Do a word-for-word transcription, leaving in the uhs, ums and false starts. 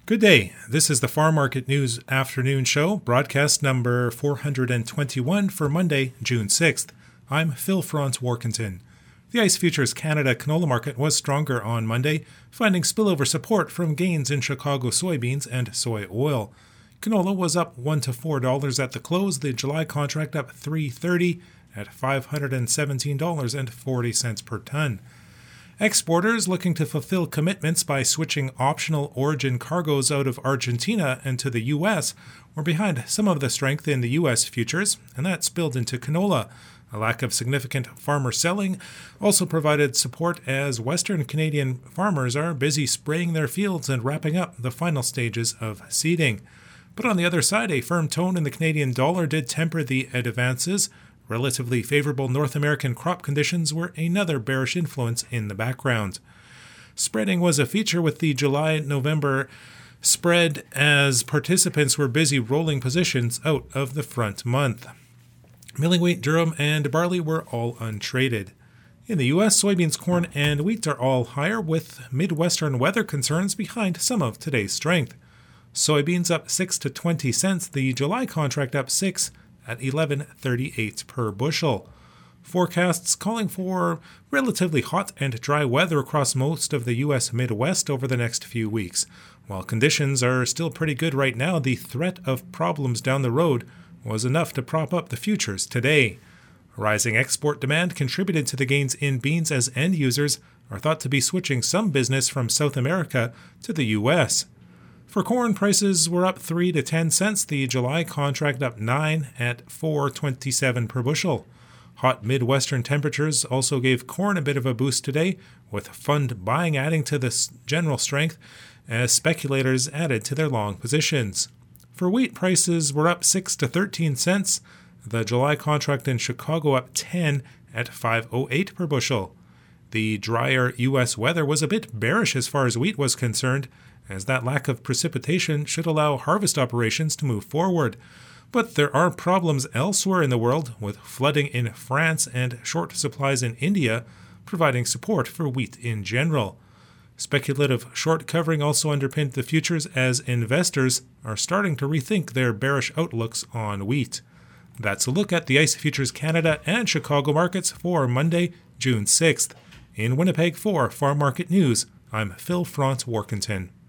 Good day. This is the Farm Market News Afternoon Show, broadcast number four hundred twenty-one for Monday, June sixth. I'm Phil Franz Warkentin. The ICE Futures Canada canola market was stronger on Monday, finding spillover support from gains in Chicago soybeans and soy oil. Canola was up one to four dollars at the close, the July contract up three thirty at five hundred seventeen dollars and forty cents per ton. Exporters looking to fulfill commitments by switching optional origin cargoes out of Argentina and to the U S were behind some of the strength in the U S futures, and that spilled into canola. A lack of significant farmer selling also provided support as Western Canadian farmers are busy spraying their fields and wrapping up the final stages of seeding. But on the other side, a firm tone in the Canadian dollar did temper the advances. Relatively favorable North American crop conditions were another bearish influence in the background. Spreading was a feature with the July-November spread as participants were busy rolling positions out of the front month. Milling wheat, durum, and barley were all untraded. In the U S, soybeans, corn, and wheat are all higher, with Midwestern weather concerns behind some of today's strength. Soybeans up six to twenty cents, the July contract up six at eleven thirty-eight per bushel. Forecasts calling for relatively hot and dry weather across most of the U S Midwest over the next few weeks. While conditions are still pretty good right now, the threat of problems down the road was enough to prop up the futures today. Rising export demand contributed to the gains in beans as end users are thought to be switching some business from South America to the U S. For corn, prices were up three to ten cents, the July contract up nine at four twenty-seven per bushel. Hot Midwestern temperatures also gave corn a bit of a boost today, with fund buying adding to the general strength as speculators added to their long positions. For wheat, prices were up six to thirteen cents, the July contract in Chicago up ten at five oh eight per bushel. The drier U S weather was a bit bearish as far as wheat was concerned, as that lack of precipitation should allow harvest operations to move forward. But there are problems elsewhere in the world, with flooding in France and short supplies in India providing support for wheat in general. Speculative short covering also underpinned the futures as investors are starting to rethink their bearish outlooks on wheat. That's a look at the ICE Futures Canada and Chicago markets for Monday, June sixth. In Winnipeg for Farm Market News, I'm Phil Franz Warkentin.